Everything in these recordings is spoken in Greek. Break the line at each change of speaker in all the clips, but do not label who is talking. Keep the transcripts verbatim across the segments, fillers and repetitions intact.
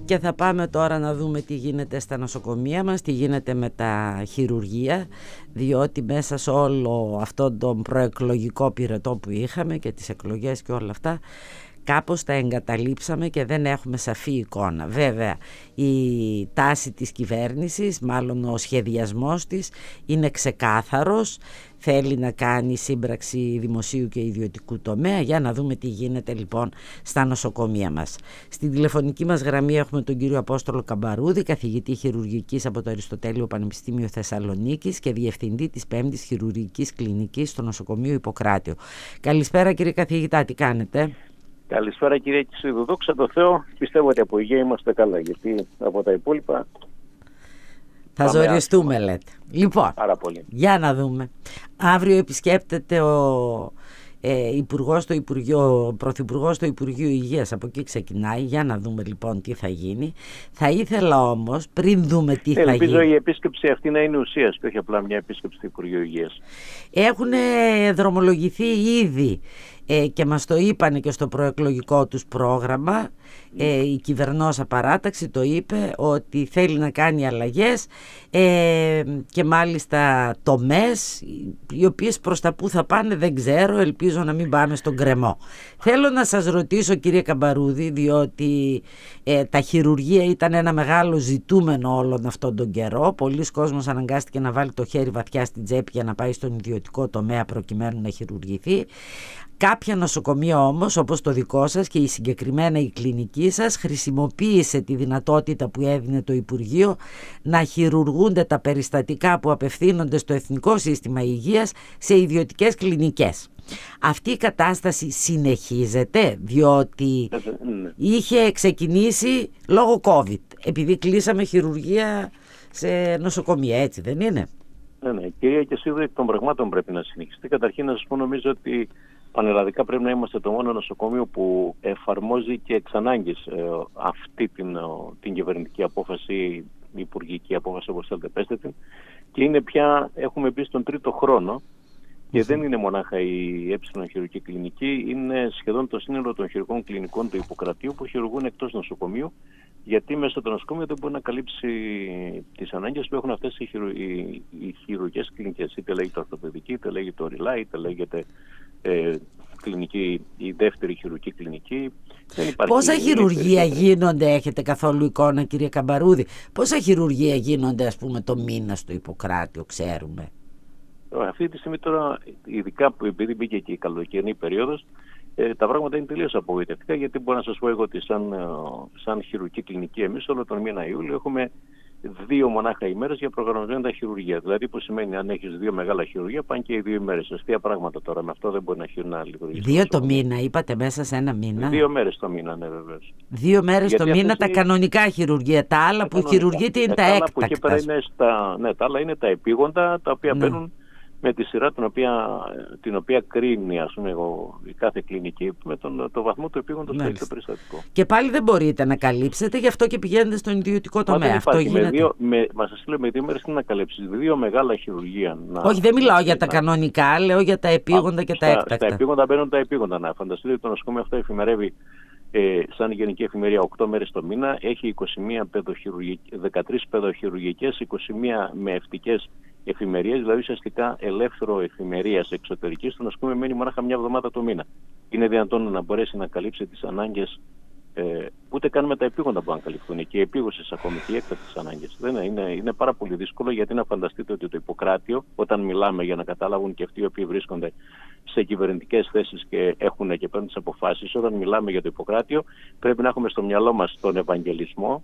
Και θα πάμε τώρα να δούμε τι γίνεται στα νοσοκομεία μας, τι γίνεται με τα χειρουργεία, διότι μέσα σε όλο αυτόν τον προεκλογικό πυρετό που είχαμε και τις εκλογές και όλα αυτά, κάπως τα εγκαταλείψαμε και δεν έχουμε σαφή εικόνα. Βέβαια, η τάση της κυβέρνησης, μάλλον ο σχεδιασμός της, είναι ξεκάθαρος. Θέλει να κάνει σύμπραξη δημοσίου και ιδιωτικού τομέα. Για να δούμε τι γίνεται λοιπόν στα νοσοκομεία μας. Στην τηλεφωνική μας γραμμή έχουμε τον κύριο Απόστολο Καμπαρούδη, καθηγητή χειρουργικής από το Αριστοτέλειο Πανεπιστήμιο Θεσσαλονίκης και διευθυντή της πέμπτης χειρουργικής κλινικής στο νοσοκομείο Ιπποκράτιο. Καλησπέρα κύριε καθηγητά, τι κάνετε?
Καλησπέρα κυρία Κισίδου. Δόξα τω Θεώ, πιστεύω ότι από υγεία είμαστε καλά, γιατί από τα υπόλοιπα
θα ζοριστούμε άσχημα. Λέτε. Λοιπόν,
πάρα πολύ.
Για να δούμε. Αύριο επισκέπτεται ο ε, Υπουργός στο Υπουργείο, ο Πρωθυπουργός στο Υπουργείο Υγείας, από εκεί ξεκινάει. Για να δούμε λοιπόν τι θα γίνει. Θα ήθελα όμως, πριν δούμε τι
ε,
θα γίνει.
Ελπίζω η επίσκεψη αυτή να είναι ουσίας και όχι απλά μια επίσκεψη του Υπουργείου Υγείας.
Έχουν δρομολογηθεί ήδη ε, και μας το είπανε και στο προεκλογικό τους πρόγραμμα. Ε, η κυβερνόσα παράταξη το είπε ότι θέλει να κάνει αλλαγές ε, και μάλιστα τομές οι οποίες προς τα που θα πάνε δεν ξέρω, ελπίζω να μην πάμε στον γκρεμό. Θέλω να σας ρωτήσω κύριε Καμπαρούδη, διότι ε, τα χειρουργεία ήταν ένα μεγάλο ζητούμενο όλον αυτόν τον καιρό. Πολλοί κόσμος αναγκάστηκε να βάλει το χέρι βαθιά στην τσέπη για να πάει στον ιδιωτικό τομέα προκειμένου να χειρουργηθεί. Κάποια νοσοκομεία όμως, όπως το δικό σας και η συγκεκριμένα η κλινική σας, χρησιμοποίησε τη δυνατότητα που έδινε το Υπουργείο να χειρουργούνται τα περιστατικά που απευθύνονται στο Εθνικό Σύστημα Υγείας σε ιδιωτικές κλινικές. Αυτή η κατάσταση συνεχίζεται, διότι είχε ξεκινήσει λόγω COVID, επειδή κλείσαμε χειρουργία σε νοσοκομεία, έτσι δεν είναι?
Ναι, ναι. Κυρία Κεσίδου, εκ των πραγμάτων πρέπει να συνεχιστεί. Καταρχήν να σας πω, νομίζω ότι πανελλαδικά πρέπει να είμαστε το μόνο νοσοκομείο που εφαρμόζει και εξ ανάγκης ε, αυτή την, ε, την κυβερνητική απόφαση, υπουργική απόφαση, όπως θέλετε πέστε την, και είναι πια, έχουμε μπει στον τρίτο χρόνο και δεν είναι μονάχα η ε χειρουργική κλινική, είναι σχεδόν το σύνολο των χειρουργικών κλινικών του Ιπποκρατίου που χειρουργούν εκτός νοσοκομείου, γιατί μέσα στο νοσοκομείο δεν μπορεί να καλύψει τις ανάγκες που έχουν αυτές οι, χειρου, οι, οι χειρουργικές κλινικές. Είτε λέγεται ορθοπαιδική, είτε λέγεται οριλά, είτε λέγεται ε, κλινική, η δεύτερη χειρουργική κλινική. Δεν υπάρχει.
Πόσα χειρουργία γίνονται, έχετε καθόλου εικόνα κύριε Καμπαρούδη? Πόσα χειρουργία γίνονται ας πούμε το μήνα στο Ιπποκράτιο, ξέρουμε?
Αυτή τη στιγμή τώρα, ειδικά που επειδή μπήκε και η καλοκαιρινή περίοδος, ε, τα πράγματα είναι τελείως απογοητευτικά, γιατί μπορώ να σας πω εγώ ότι σαν, σαν χειρουργική κλινική εμείς όλο τον μήνα Ιούλιο έχουμε δύο μονάχα ημέρες για προγραμματισμένα χειρουργία. Δηλαδή που σημαίνει αν έχεις δύο μεγάλα χειρουργία πάνε και οι δύο ημέρες. Αστεία πράγματα τώρα, με αυτό δεν μπορεί να, να λειτουργήσει.
Δύο το μήνα, είπατε μέσα σε ένα μήνα?
Δύο μέρες το μήνα, ναι βεβαίως.
Δύο μέρες το μήνα είναι τα κανονικά χειρουργία. Τα άλλα τα που χειρουργείται είναι τα, τα έκτακτα.
Που εκεί πέρα είναι στα, ναι, τα άλλα είναι τα επίγοντα, τα οποία ναι. Παίρνουν με τη σειρά την οποία, την οποία κρίνει ας πούμε, εγώ, η κάθε κλινική με τον το βαθμό του επίγοντος στο ίδιο περιστατικό.
Και πάλι δεν μπορείτε να καλύψετε, γι' αυτό και πηγαίνετε στον ιδιωτικό τομέα. Αυτό γίνεται.
Με δύο, με, μας σας λέω με δύο μέρες να καλύψεις δύο μεγάλα χειρουργία. Να,
Όχι, δεν μιλάω για τα
να,
κανονικά, λέω για τα επίγοντα και τα έκτακτα.
Στα επίγοντα μπαίνουν τα επίγοντα. Να φανταστείτε ότι το νοσοκομείο αυτό εφημερεύει ε, σαν γενική εφημερία οκτώ μέρες το μήνα, έχει είκοσι μία δεκατρείς παιδοχειρουργικές, είκοσι μία μεευτικές εφημερίες, δηλαδή ουσιαστικά ελεύθερο εφημερίας εξωτερικής, στο νοσοκομείο μένει μονάχα μια εβδομάδα το μήνα. Είναι δυνατόν να μπορέσει να καλύψει τις ανάγκες, ε, ούτε καν με τα επίγοντα που αν καλυφθούν και οι επίγουσες ακόμη και οι έκτακτες ανάγκες. Δεν είναι, είναι πάρα πολύ δύσκολο, γιατί να φανταστείτε ότι το Ιπποκράτιο, όταν μιλάμε για να καταλάβουν και αυτοί οι οποίοι βρίσκονται σε κυβερνητικές θέσεις και έχουν και παίρνουν τις αποφάσεις, όταν μιλάμε για το Ιπποκράτιο, πρέπει να έχουμε στο μυαλό μας τον Ευαγγελισμό,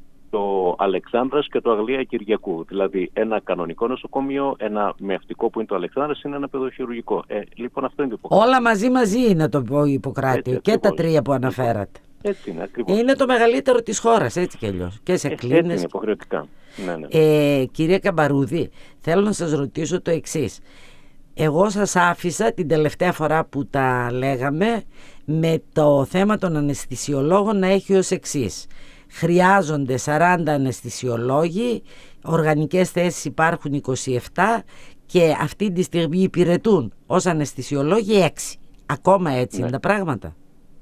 το Αλεξάνδρας και το Αγλία Κυριακού. Δηλαδή ένα κανονικό νοσοκομείο, ένα μεευτικό που είναι το Αλεξάνδρας, είναι ένα παιδοχειρουργικό. Ε, λοιπόν αυτό είναι το Ιπποκράτιο.
Όλα μαζί μαζί είναι το Ιπποκράτιο, έτσι, και ακριβώς. Τα τρία που αναφέρατε.
Έτσι είναι, ακριβώς.
Είναι το μεγαλύτερο της χώρας, έτσι κι αλλιώς. Και σε κλίνες.
Έτσι είναι υποχρεωτικά. Ναι, ναι.
Ε, κύριε Καμπαρούδη, θέλω να σας ρωτήσω το εξής. Εγώ σας άφησα την τελευταία φορά που τα λέγαμε με το θέμα των αναισθησιολόγων να έχει ως εξής. Χρειάζονται σαράντα αναισθησιολόγοι, οργανικές θέσεις υπάρχουν είκοσι επτά και αυτή τη στιγμή υπηρετούν ως αναισθησιολόγοι έξι. Ακόμα έτσι ναι. Είναι τα πράγματα?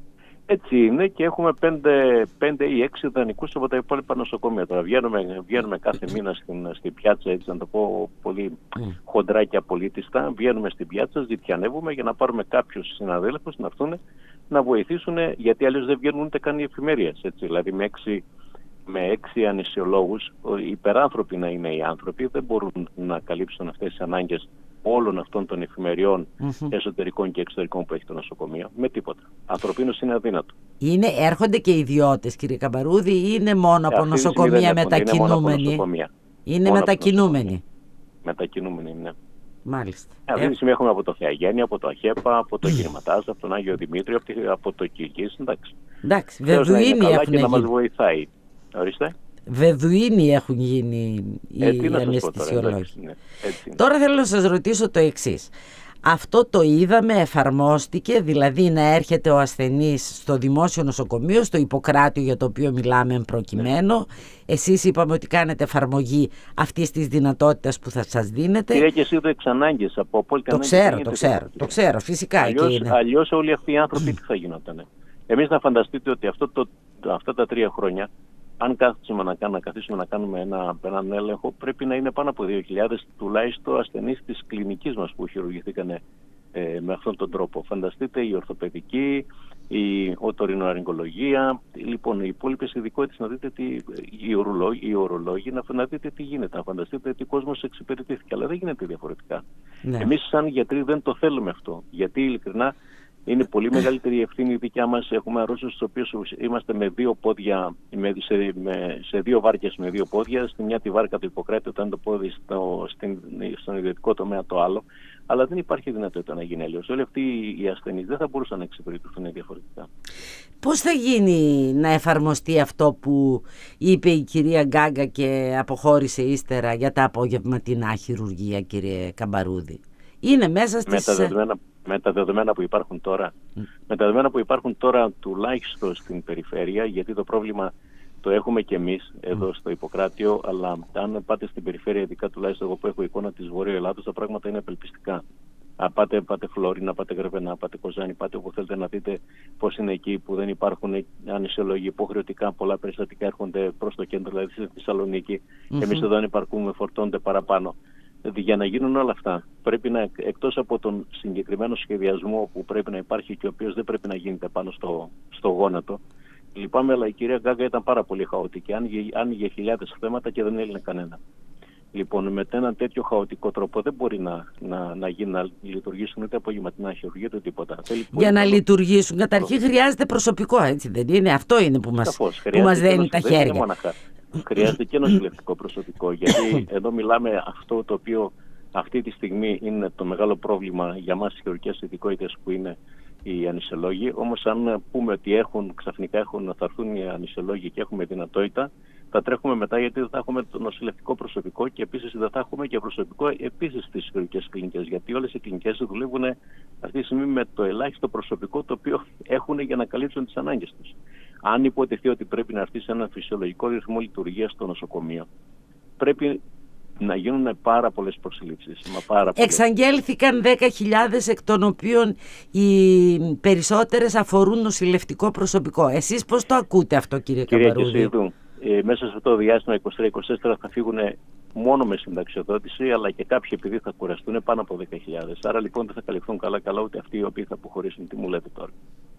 Έτσι είναι και έχουμε πέντε, πέντε ή έξι δανεικούς από τα υπόλοιπα νοσοκομεία. Τώρα βγαίνουμε, βγαίνουμε κάθε μήνα στην, στην πιάτσα, έτσι να το πω πολύ mm. χοντρά και απολύτιστα. Βγαίνουμε στην πιάτσα, ζητιανεύουμε για να πάρουμε κάποιους συναδέλφους να έρθουν να βοηθήσουν, γιατί αλλιώς δεν βγαίνουν ούτε καν οι εφημερίες. Έτσι. Δηλαδή με έξι, με έξι ανησιολόγους, υπεράνθρωποι να είναι οι άνθρωποι, δεν μπορούν να καλύψουν αυτές τις ανάγκες όλων αυτών των εφημεριών mm-hmm. εσωτερικών και εξωτερικών που έχει το νοσοκομείο, με τίποτα. Ανθρωπίνως είναι αδύνατο.
Είναι, έρχονται και ιδιώτες, κύριε Καμπαρούδη, ή είναι μόνο από νοσοκομεία μετακινούμενοι?
Είναι, νοσοκομεία.
είναι μετακινούμενοι.
Μετακινούμενοι, ναι.
Μάλιστα.
Αυτή τη στιγμή έχουμε από το Θεαγέννη, από το ΑΧΕΠΑ, από το Γυρματάζ, από τον Άγιο Δημήτριο, από το Κιλκής. Εντάξει.
Εντάξει, Βεδουίνοι έχουν γίνει.
Να μας βοηθάει. Ορίστε.
Βεδουίνοι έχουν γίνει οι
ε,
αναισθησιολόγοι.
Ναι,
τώρα θέλω να σας ρωτήσω το εξής. Αυτό το είδαμε, εφαρμόστηκε, δηλαδή να έρχεται ο ασθενής στο δημόσιο νοσοκομείο, στο Ιπποκράτιο για το οποίο μιλάμε προκειμένου. Ναι. Εσείς είπαμε ότι κάνετε εφαρμογή αυτής της δυνατότητας που θα σας δίνετε.
Κυρία, και εσύ το εξ ανάγκης από πόλη.
Το ξέρω, το ξέρω, το ξέρω, φυσικά.
Αλλιώς,
είναι.
αλλιώς όλοι αυτοί οι άνθρωποι τι θα γινότανε. Εμείς να φανταστείτε ότι αυτό το, αυτά τα τρία χρόνια, αν κάθισουμε να, κάνουμε, να καθίσουμε να κάνουμε ένα, έναν έλεγχο, πρέπει να είναι πάνω από δύο χιλιάδες τουλάχιστον ασθενείς της κλινικής μας που χειρουργηθήκαν ε, με αυτόν τον τρόπο. Φανταστείτε η ορθοπαιδική, η οτορινolaryngologia, λοιπόν οι υπόλοιπες ειδικότητες, να δείτε τι, οι, ορολόγοι, οι ορολόγοι, να, να δείτε τι γίνεται, να φανταστείτε τι κόσμος εξυπηρετήθηκε, αλλά δεν γίνεται διαφορετικά. Ναι. Εμείς σαν γιατροί δεν το θέλουμε αυτό, γιατί ειλικρινά είναι πολύ μεγαλύτερη ευθύνη η δικιά μας. Έχουμε αρρώστιους στους οποίους είμαστε με δύο πόδια, με, σε, με, σε δύο βάρκες με δύο πόδια. Στη μια τη βάρκα του Ιπποκράτη, όταν το πόδι στο, στην, στον ιδιωτικό τομέα το άλλο. Αλλά δεν υπάρχει δυνατότητα να γίνει αλλιώς. Όλοι αυτοί οι ασθενείς δεν θα μπορούσαν να εξυπηρετηθούν διαφορετικά.
Πώς θα γίνει να εφαρμοστεί αυτό που είπε η κυρία Γκάγκα και αποχώρησε ύστερα για τα απογευματινά χειρουργία, κύριε Καμπαρούδη? Είναι μέσα στις...
Με τα δεδομένα, με τα δεδομένα που υπάρχουν τώρα, mm. με τα δεδομένα που υπάρχουν τώρα τουλάχιστον στην περιφέρεια, γιατί το πρόβλημα το έχουμε και εμείς εδώ mm. στο Ιπποκράτιο, αλλά αν πάτε στην περιφέρεια, ειδικά τουλάχιστον εγώ που έχω εικόνα της Βορείου Ελλάδος, τα πράγματα είναι απελπιστικά. Α, πάτε, πάτε Φλόρινα, πάτε Γρεβενά, πάτε Κοζάνη, πάτε όπου θέλετε να δείτε πώς είναι εκεί που δεν υπάρχουν ανησιολόγοι. Υποχρεωτικά πολλά περιστατικά έρχονται προς το κέντρο, δηλαδή στη Θεσσαλονίκη. Mm-hmm. Εμείς εδώ αν υπαρκούμε, φορτώνται παραπάνω. Για να γίνουν όλα αυτά, πρέπει να, εκτός από τον συγκεκριμένο σχεδιασμό που πρέπει να υπάρχει και ο οποίος δεν πρέπει να γίνεται πάνω στο, στο γόνατο, λυπάμαι, αλλά η κυρία Γκάγκα ήταν πάρα πολύ χαοτική. Άνοιγε, άνοιγε χιλιάδες θέματα και δεν έλυνε κανένα. Λοιπόν, με έναν τέτοιο χαοτικό τρόπο δεν μπορεί να, να, να, γίνει, να λειτουργήσουν ούτε απογευματινά χειρουργία ούτε τίποτα.
Για να λειτουργήσουν, καταρχήν χρειάζεται προσωπικό, έτσι δεν είναι? Αυτό είναι που μας, που μας δένει τα χέρια.
Χρειάζεται και νοσηλευτικό προσωπικό, γιατί εδώ μιλάμε αυτό το οποίο αυτή τη στιγμή είναι το μεγάλο πρόβλημα για μας τις χειρουργικές ειδικότητες, που είναι οι ανησιολόγοι. Όμως αν πούμε ότι έχουν, ξαφνικά έχουν, θα έρθουν οι ανησιολόγοι και έχουμε δυνατότητα, θα τρέχουμε μετά, γιατί δεν θα έχουμε το νοσηλευτικό προσωπικό και επίσης δεν θα έχουμε και προσωπικό επίσης στις χειρουργικές κλινικές, γιατί όλες οι κλινικές δουλεύουν αυτή τη στιγμή με το ελάχιστο προσωπικό το οποίο έχουν για να καλύψουν τις ανάγκες τους. Αν υποτεθεί ότι πρέπει να έρθει σε ένα φυσιολογικό ρυθμό λειτουργίας στο νοσοκομείο, πρέπει να γίνουν πάρα πολλές προσλήψεις.
Εξαγγέλθηκαν δέκα χιλιάδες, εκ των οποίων οι περισσότερες αφορούν νοσηλευτικό προσωπικό. Εσείς πώς το ακούτε αυτό, κύριε Καμπαρούδη?
Κύριε Κεσίδου, ε, μέσα σε αυτό το διάστημα είκοσι τρία είκοσι τέσσερα θα φύγουν μόνο με συνταξιοδότηση, αλλά και κάποιοι επειδή θα κουραστούν πάνω από δέκα χιλιάδες. Άρα λοιπόν δεν θα καλυφθούν καλά-καλά ούτε αυτοί οι οποίοι θα αποχωρήσουν. Τι μου λέτε τώρα?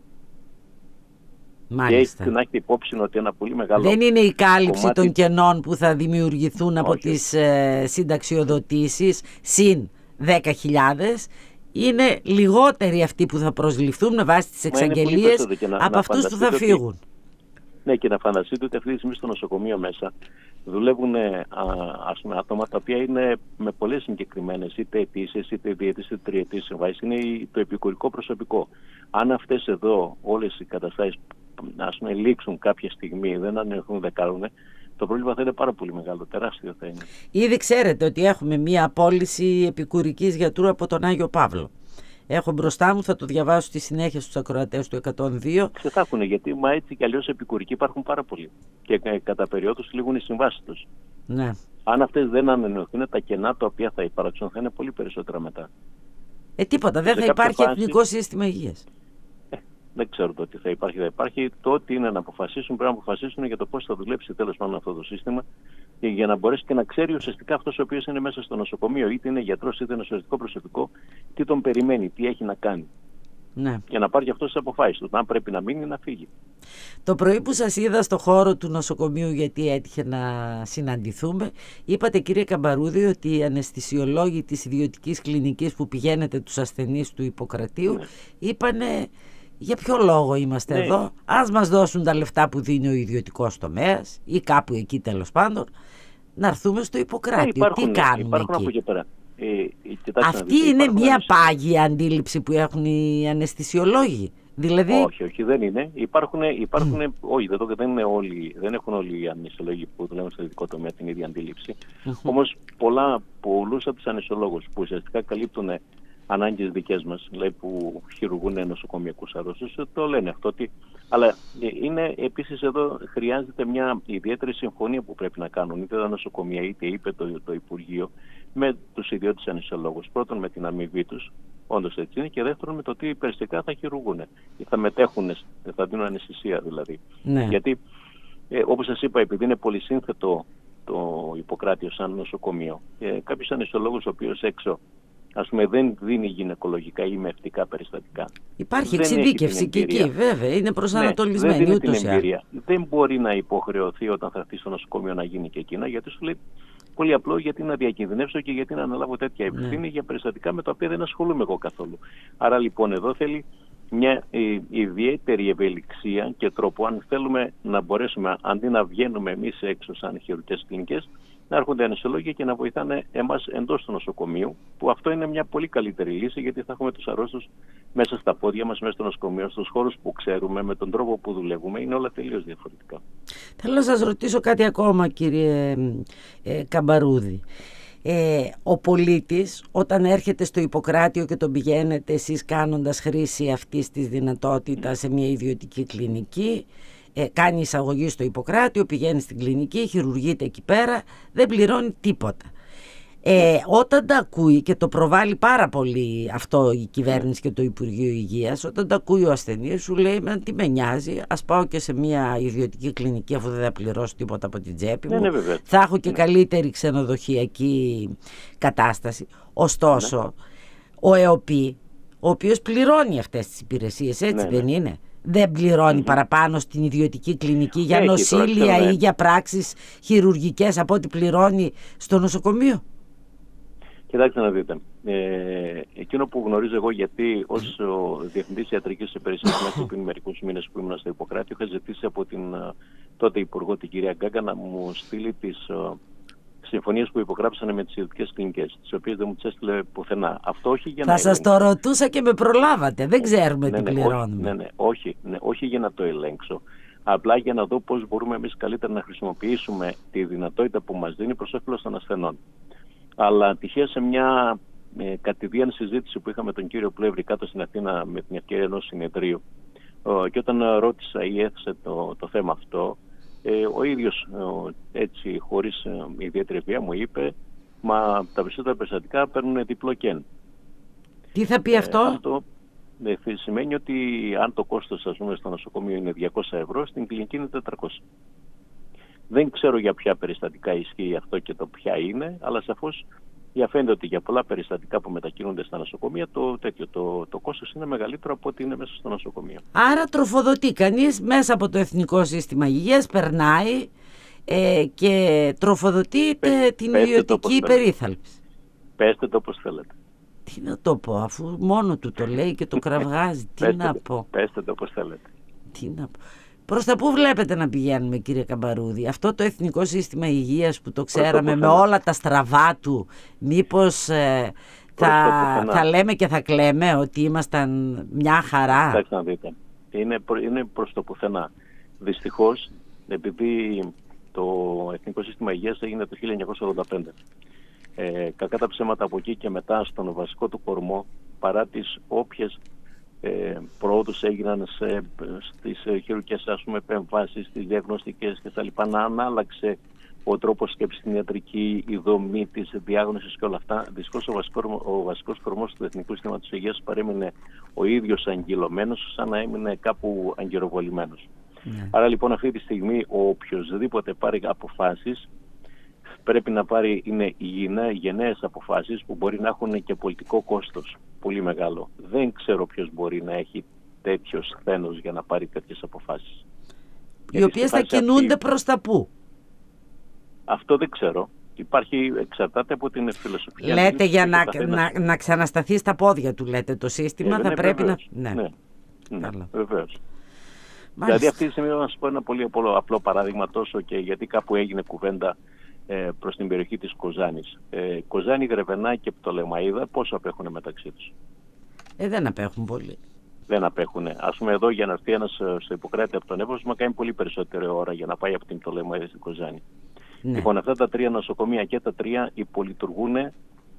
Μάλιστα.
Και να έχετε υπόψη ότι ένα πολύ μεγάλο.
Δεν είναι η κάλυψη
κομμάτι
των κενών που θα δημιουργηθούν από
Όχι.
τις ε, συνταξιοδοτήσεις συν δέκα χιλιάδες. Είναι λιγότεροι αυτοί που θα προσληφθούν με βάση τις εξαγγελίες από αυτούς που θα
ότι...
φύγουν.
Ναι, και να φανταστείτε ότι αυτή τη στιγμή στο νοσοκομείο μέσα δουλεύουν ας πούμε, άτομα τα οποία είναι με πολλές συγκεκριμένες είτε αιτήσεις, είτε διετήσεις, είτε τριετήσεις συμβάσεις. Είναι το επικουρικό προσωπικό. Αν αυτές εδώ όλες οι καταστάσεις ας πούμε, λήξουν κάποια στιγμή, δεν ανεχθούν, δεν κάνουν, το πρόβλημα θα είναι πάρα πολύ μεγάλο, τεράστιο θα είναι.
Ήδη ξέρετε ότι έχουμε μία απόλυση επικουρικής γιατρού από τον Άγιο Παύλο. Έχω μπροστά μου, θα το διαβάσω στη συνέχεια στους ακροατές του εκατόν δύο.
Ξετάχουν, γιατί μα έτσι κι αλλιώς επικουρικοί υπάρχουν πάρα πολλοί. Και κατά περιόδους λήγουν οι συμβάσεις τους.
Ναι.
Αν αυτές δεν ανανεωθούν, τα κενά τα οποία θα υπάρξουν θα είναι πολύ περισσότερα μετά.
Ε, τίποτα, δεν θα υπάρχει φάση... εθνικό σύστημα υγείας.
Ε, Δεν ξέρω το τι θα υπάρχει, θα υπάρχει. Το ότι είναι να αποφασίσουν, πρέπει να αποφασίσουν για το πώς θα δουλέψει τέλος πάντων αυτό το σύστημα, και για να μπορέσει και να ξέρει ουσιαστικά αυτός ο οποίος είναι μέσα στο νοσοκομείο, είτε είναι γιατρός είτε είναι νοσηλευτικό προσωπικό, τι τον περιμένει, τι έχει να κάνει.
Ναι.
Και να πάρει αυτό τις αποφάσεις του, αν πρέπει να μείνει ή να φύγει.
Το πρωί που σας είδα στο χώρο του νοσοκομείου, γιατί έτυχε να συναντηθούμε, είπατε, κύριε Καμπαρούδη, ότι οι αναισθησιολόγοι της ιδιωτικής κλινικής που πηγαίνετε τους ασθενείς του Ιπποκρατείου, ναι, είπανε για ποιο λόγο είμαστε, ναι, εδώ, ας μας δώσουν τα λεφτά που δίνει ο ιδιωτικός τομέας ή κάπου εκεί τέλος πάντων, να έρθουμε στο Ιπποκράτιο. Ναι, υπάρχουν, τι κάνουμε
υπάρχουν
εκεί?
Από εκεί πέρα. Ε,
Αυτή δείτε, είναι μια πάγια αντίληψη που έχουν οι αναισθησιολόγοι. Δηλαδή...
Όχι, όχι, δεν είναι. Υπάρχουν, υπάρχουν mm. όχι, δεν, δεν, είναι όλοι, δεν έχουν όλοι οι αναισθησιολόγοι που δουλεύουν στο ειδικό τομέα την ίδια αντίληψη. Mm-hmm. Όμως πολλούς από τους αναισθησιολόγους που ουσιαστικά καλύπτουν ανάγκες δικές μας, δηλαδή που χειρουργούν νοσοκομιακούς αρρώστους, το λένε αυτό. Ότι, αλλά είναι επίσης εδώ χρειάζεται μια ιδιαίτερη συμφωνία που πρέπει να κάνουν είτε τα νοσοκομεία είτε είπε το, το Υπουργείο με τους ιδιώτες αναισθησιολόγους. Πρώτον με την αμοιβή τους, όντως έτσι είναι, και δεύτερον με το τι περιστικά θα χειρουργούν. Θα μετέχουν, θα δίνουν αναισθησία δηλαδή.
Ναι.
Γιατί ε, όπως σας είπα, επειδή είναι πολυσύνθετο το Ιπποκράτιο σαν νοσοκομείο, ε, κάποιος αναισθησιολόγος ο οποίος έξω, ας πούμε, δεν δίνει γυναικολογικά ή μευτικά περιστατικά.
Υπάρχει εξειδίκευση και εκεί, βέβαια, είναι προσανατολισμένη,
ναι,
ούτως ή άλλως.
Δεν μπορεί να υποχρεωθεί όταν θα έρθει στο νοσοκομείο να γίνει και εκείνα, γιατί σου λέει πολύ απλό, γιατί να διακινδυνεύσω και γιατί να αναλάβω τέτοια ευθύνη, ναι, για περιστατικά με τα οποία δεν ασχολούμαι εγώ καθόλου. Άρα λοιπόν εδώ θέλει μια ε, ιδιαίτερη ευελιξία και τρόπο, αν θέλουμε να μπορέσουμε, αντί να βγαίνουμε εμείς έξω σαν χειρουργικές κλινικές, να έρχονται αναισθησιολόγοι και να βοηθάνε εμάς εντός του νοσοκομείου, που αυτό είναι μια πολύ καλύτερη λύση, γιατί θα έχουμε τους αρρώστους μέσα στα πόδια μας, μέσα στο νοσοκομείο, στους χώρους που ξέρουμε, με τον τρόπο που δουλεύουμε, είναι όλα τελείως διαφορετικά.
Θέλω να σας ρωτήσω κάτι ακόμα, κύριε ε, Καμπαρούδη. Ε, ο πολίτης όταν έρχεται στο Ιπποκράτιο και τον πηγαίνετε εσείς κάνοντας χρήση αυτής της δυνατότητας σε μια ιδιωτική κλινική, ε, κάνει εισαγωγή στο Ιπποκράτιο, πηγαίνει στην κλινική, χειρουργείται εκεί πέρα, δεν πληρώνει τίποτα. Ε, όταν τα ακούει, και το προβάλλει πάρα πολύ αυτό η κυβέρνηση και το Υπουργείο Υγείας, όταν τα ακούει ο ασθενής, σου λέει, με τι με νοιάζει, ας πάω και σε μια ιδιωτική κλινική αφού δεν θα πληρώσω τίποτα από την τσέπη μου, ναι, ναι, θα έχω και ναι. καλύτερη ξενοδοχειακή κατάσταση. Ωστόσο, ναι. ο ΕΟΠΗ, ο οποίος πληρώνει αυτές τις υπηρεσίες, έτσι ναι, δεν ναι. είναι? Δεν πληρώνει mm-hmm. παραπάνω στην ιδιωτική κλινική για Έχει, νοσήλια ξέρω, ναι. ή για πράξεις χειρουργικές από ό,τι πληρώνει στο νοσοκομείο?
Κοιτάξτε να δείτε, ε, εκείνο που γνωρίζω εγώ, γιατί ως Διευθυντής Ιατρικής Υπηρεσίας μέχρι πριν μερικούς μήνες που ήμουν στο Ιπποκράτιο, είχα ζητήσει από την τότε Υπουργό, την κυρία Γκάγκα, να μου στείλει τις uh, συμφωνίες που υπογράψανε με τις ιδιωτικές κλινικές, τις οποίες δεν μου τις έστειλε πουθενά. Αυτό όχι για
Θα
να...
Θα σας το ρωτούσα και με προλάβατε, δεν ξέρουμε
ναι,
τι
ναι,
πληρώνουμε.
Ναι, ναι, όχι, ναι, όχι για να το ελέγξω. Απλά για να δω πώς μπορούμε εμείς καλύτερα να χρησιμοποιήσουμε τη δυνατότητα που μας δίνει προς όφελος των ασθενών. Αλλά τυχαία σε μια ε, κατηδίαν συζήτηση που είχαμε τον κύριο Πλεύρη κάτω στην Αθήνα με την ευκαιρία ενός συνεδρίου, ε, και όταν ρώτησα ή έθεσε το, το θέμα αυτό, ε, ο ίδιος ε, έτσι χωρίς ε, ιδιαίτερη βία μου είπε, μα τα περισσότερα περιστατικά παίρνουν διπλό κεν.
Τι θα πει αυτό?
Ε, αυτό ε, σημαίνει ότι αν το κόστος, ας πούμε, στο νοσοκομείο είναι διακόσια ευρώ, στην κλινική είναι τετρακόσια. Δεν ξέρω για ποια περιστατικά ισχύει αυτό και το ποια είναι, αλλά σαφώς διαφαίνεται ότι για πολλά περιστατικά που μετακινούνται στα νοσοκομεία το, τέτοιο, το, το κόστος είναι μεγαλύτερο από ό,τι είναι μέσα στο νοσοκομείο.
Άρα τροφοδοτεί κανείς μέσα από το Εθνικό Σύστημα Υγείας, περνάει ε, και τροφοδοτεί Πε, την ιδιωτική υπερίθαλψη.
Πέστε το όπως θέλετε.
Τι να το πω, αφού μόνο του το λέει και το κραυγάζει, τι
πέστε,
να πω.
Πέστε το όπως θέλετε.
Τι να πω. Προς τα πού βλέπετε να πηγαίνουμε, κύριε Καμπαρούδη? Αυτό το Εθνικό Σύστημα Υγείας που το ξέραμε με όλα τα στραβά του, μήπως ε, θα, θα λέμε και θα κλαίμε ότι ήμασταν μια χαρά?
Κοιτάξτε να δείτε, είναι, είναι προς το πουθενά. Δυστυχώς, επειδή το Εθνικό Σύστημα Υγείας έγινε το χίλια εννιακόσια ογδόντα πέντε, ε, κακά τα ψέματα από εκεί και μετά στον βασικό του κορμό, παρά τις όποιες Ε, πρόοδους έγιναν σε, στις χειρουργικές, ας πούμε, επεμβάσεις, στις διαγνωστικές κτλ. Να άλλαξε ο τρόπος σκέψης στην ιατρική, η δομή της διάγνωσης και όλα αυτά. Δυστυχώς ο βασικός, ο βασικός κορμός του Εθνικού Συστήματος Υγείας παρέμεινε ο ίδιος αγγυλωμένος, σαν να έμεινε κάπου αγκυροβολημένος. Yeah. Άρα λοιπόν αυτή τη στιγμή ο οποιοσδήποτε πάρει αποφάσεις πρέπει να πάρει είναι γενναίες αποφάσεις που μπορεί να έχουν και πολιτικό κόστος πολύ μεγάλο. Δεν ξέρω ποιος μπορεί να έχει τέτοιο σθένος για να πάρει τέτοιες αποφάσεις.
Οι οποίες θα κινούνται αυτή... προς τα πού? Αυτό
δεν ξέρω. Υπάρχει, εξαρτάται από την φιλοσοφία.
Λέτε για να, να, να ξανασταθεί στα πόδια του, λέτε, το σύστημα ε, θα
ναι,
πρέπει
βεβαίως.
να...
Ναι, ναι, ναι βεβαίως. Δηλαδή αυτή τη στιγμή να σας πω ένα πολύ απλό, απλό παράδειγμα, τόσο και γιατί κάπου έγινε κουβέντα ε, προς την περιοχή της Κοζάνης. Ε, Κοζάνη, Γρεβενά και Πτολεμαΐδα πόσο απέχουν μεταξύ τους?
Ε, δεν απέχουν πολύ.
Δεν απέχουν. Ας πούμε εδώ για να έρθει ένας στο Ιπποκράτη από τον Εύωσμα κάνει πολύ περισσότερη ώρα για να πάει από την Πτολεμαΐδα στην Κοζάνη. Ναι. Λοιπόν, αυτά τα τρία νοσοκομεία και τα τρία υπολειτουργούν ε,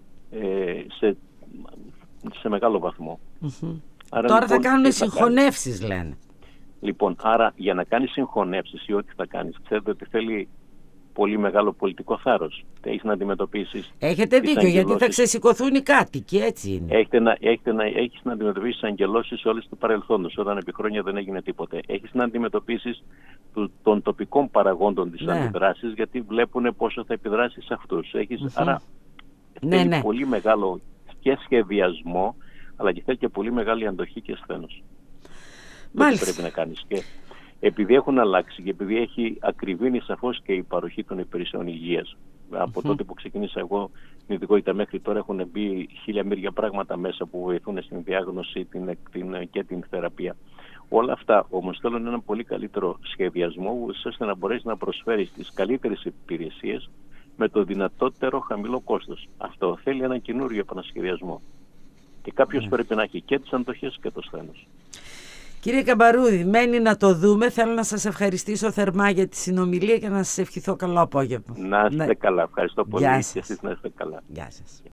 σε, σε μεγάλο βαθμό.
Mm-hmm. Άρα, τώρα λοιπόν, θα κάνουν συγχωνεύσεις, λένε.
Λοιπόν, άρα για να κάνεις συγχωνεύσεις ή ό,τι θα κάνεις, ξέρετε ότι θέλει πολύ μεγάλο πολιτικό θάρρος. Έχεις να αντιμετωπίσεις.
Έχετε δίκιο, γιατί θα ξεσηκωθούν οι κάτοικοι, έτσι είναι.
Έχετε να, έχετε να, έχεις να αντιμετωπίσεις αγγελώσεις όλες του παρελθόντος, όταν επί χρόνια δεν έγινε τίποτε. Έχεις να αντιμετωπίσεις του, των τοπικών παραγόντων της ναι. αντιδράσης, γιατί βλέπουν πόσο θα επιδράσει σε αυτούς. Έχεις, mm-hmm. Άρα
ναι,
θέλει
ναι.
πολύ μεγάλο και σχεδιασμό, αλλά και θέλει και πολύ μεγάλη αντοχή και σθένος.
Μάλιστα.
Πρέπει να κάνεις. Και επειδή έχουν αλλάξει και επειδή έχει ακριβήνει σαφώς και η παροχή των υπηρεσιών υγείας. Από mm-hmm. τότε που ξεκίνησα εγώ την ειδικότητα μέχρι τώρα έχουν μπει χίλια μύρια πράγματα μέσα που βοηθούν στην διάγνωση την, την, και την θεραπεία. Όλα αυτά όμως θέλουν ένα πολύ καλύτερο σχεδιασμό ώστε να μπορέσει να προσφέρει τις καλύτερες υπηρεσίες με το δυνατότερο χαμηλό κόστος. Αυτό θέλει έναν καινούριο επανασχεδιασμό. Και κάποιος mm. πρέπει να έχει και τις αντοχές και το σθένος.
Κύριε Καμπαρούδη, μένει να το δούμε. Θέλω να σας ευχαριστήσω θερμά για τη συνομιλία και να σας ευχηθώ καλό απόγευμα.
Να είστε να... καλά. Ευχαριστώ πολύ.
Γεια σας.
Και εσείς να είστε καλά.
Γεια σας.